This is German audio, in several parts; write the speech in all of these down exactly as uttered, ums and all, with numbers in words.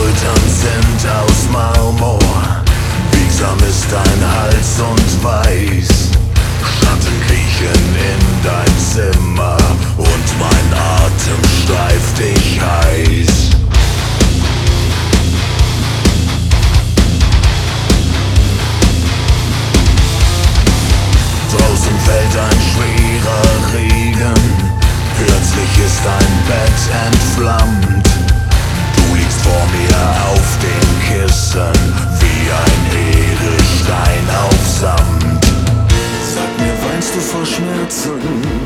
Schultern sind aus Marmor, biegsam ist dein Hals und weiß. Schatten kriechen in dein Zimmer und mein Atem streift dich heiß. Draußen fällt ein schwerer Regen, plötzlich ist dein Bett entflammt. Du liegst vor mir auf dem Kissen, wie ein Edelstein auf Samt. Sag mir, weinst du vor Schmerzen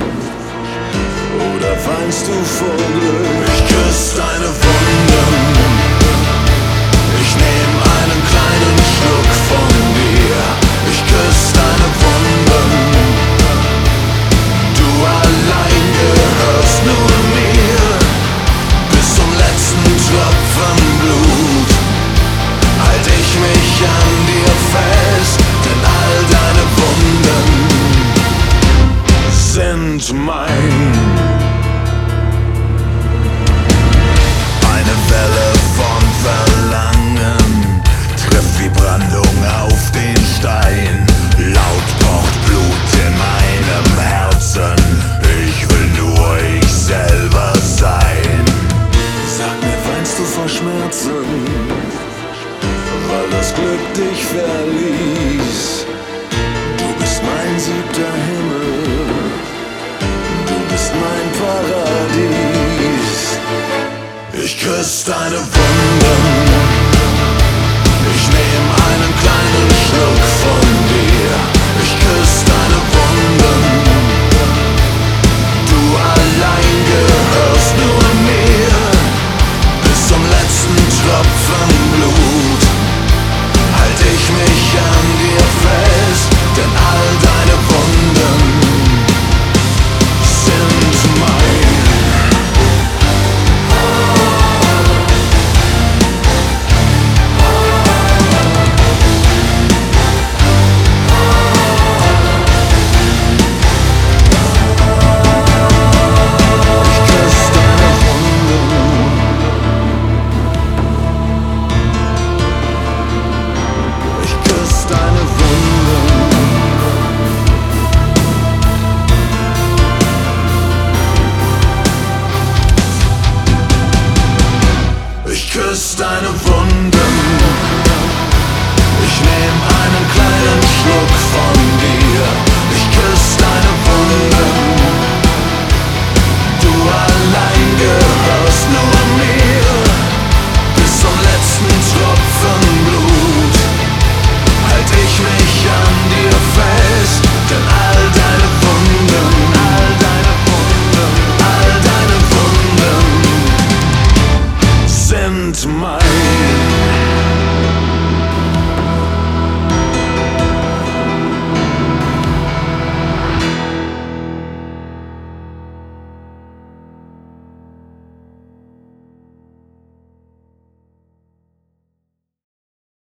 oder weinst du vor Glück? Ich küss deine Wunden, ich nehm einen kleinen Schluck von dir. Ich küss deine Wunden, du allein gehörst nur mir. Bis zum letzten Tropfen Blut halt ich mich an dir fest, denn all deine Wunden sind mein. Eine Welle von Verlangen trifft wie Brandung auf den Stein. Laut pocht Blut in meinem Herzen, ich will nur ich selber sein. Sag mir, weinst du vor Schmerzen, weil das Glück dich verließ? Du bist mein siebter Himmel, du bist mein Paradies. Ich küss deine Wunden, ich nehm einen kleinen Schluck von dir. Ich küss deine Wunden, du allein gehörst nur mir. Bis zum letzten Tropfen Blut halt ich mich an dir fest, denn all deine Wunden sind mein. Ich küss deine Wunden, ich nehm einen kleinen Schluck von dir. Ich küss deine Wunden, du allein gehörst nur mir. Bis zum letzten Tropfen Blut halt ich mich an dir fest, denn all deine Wunden, all deine Wunden, all deine Wunden sind mein.